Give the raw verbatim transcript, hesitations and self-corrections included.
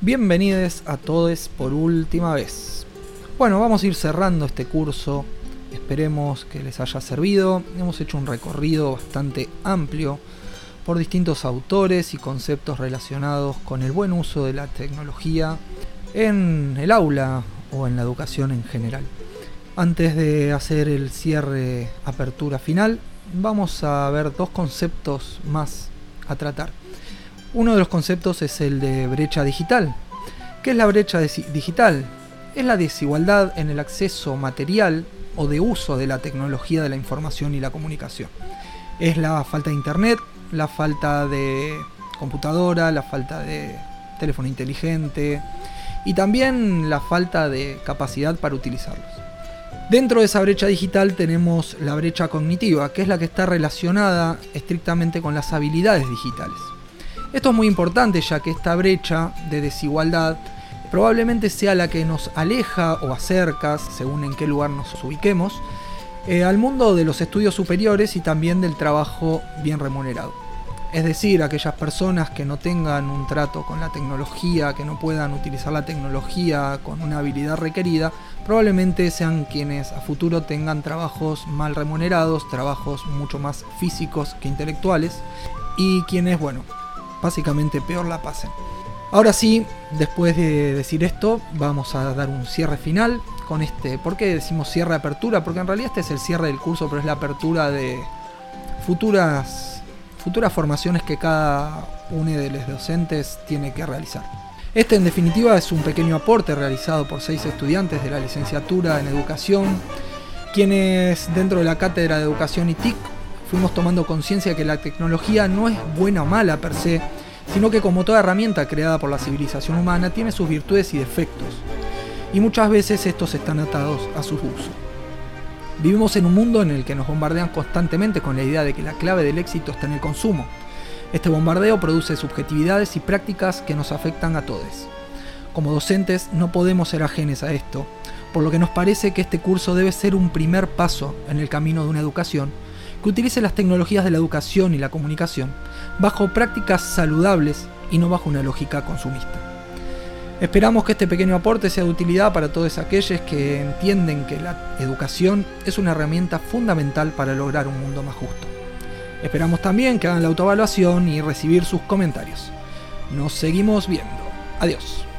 Bienvenidos a todos por última vez. Bueno, vamos a ir cerrando este curso. Esperemos que les haya servido. Hemos hecho un recorrido bastante amplio por distintos autores y conceptos relacionados con el buen uso de la tecnología en el aula o en la educación en general. Antes de hacer el cierre, apertura final, vamos a ver dos conceptos más a tratar. Uno de los conceptos es el de brecha digital. ¿Qué es la brecha digital? Es la desigualdad en el acceso material o de uso de la tecnología de la información y la comunicación. Es la falta de internet, la falta de computadora, la falta de teléfono inteligente y también la falta de capacidad para utilizarlos. Dentro de esa brecha digital tenemos la brecha cognitiva, que es la que está relacionada estrictamente con las habilidades digitales. Esto es muy importante, ya que esta brecha de desigualdad probablemente sea la que nos aleja o acerca, según en qué lugar nos ubiquemos, eh, al mundo de los estudios superiores y también del trabajo bien remunerado. Es decir, aquellas personas que no tengan un trato con la tecnología, que no puedan utilizar la tecnología con una habilidad requerida, probablemente sean quienes a futuro tengan trabajos mal remunerados, trabajos mucho más físicos que intelectuales, y quienes, bueno, básicamente peor la pasen. Ahora sí, después de decir esto, vamos a dar un cierre final con este. ¿Por qué decimos cierre de apertura? Porque en realidad este es el cierre del curso, pero es la apertura de futuras, futuras formaciones que cada uno de los docentes tiene que realizar. Este, en definitiva, es un pequeño aporte realizado por seis estudiantes de la licenciatura en Educación, quienes dentro de la cátedra de Educación y T I C fuimos tomando conciencia de que la tecnología no es buena o mala per se, sino que como toda herramienta creada por la civilización humana tiene sus virtudes y defectos, y muchas veces estos están atados a su uso. Vivimos en un mundo en el que nos bombardean constantemente con la idea de que la clave del éxito está en el consumo. Este bombardeo produce subjetividades y prácticas que nos afectan a todos. Como docentes no podemos ser ajenos a esto, por lo que nos parece que este curso debe ser un primer paso en el camino de una educación que utilice las tecnologías de la educación y la comunicación bajo prácticas saludables y no bajo una lógica consumista. Esperamos que este pequeño aporte sea de utilidad para todos aquellos que entienden que la educación es una herramienta fundamental para lograr un mundo más justo. Esperamos también que hagan la autoevaluación y recibir sus comentarios. Nos seguimos viendo. Adiós.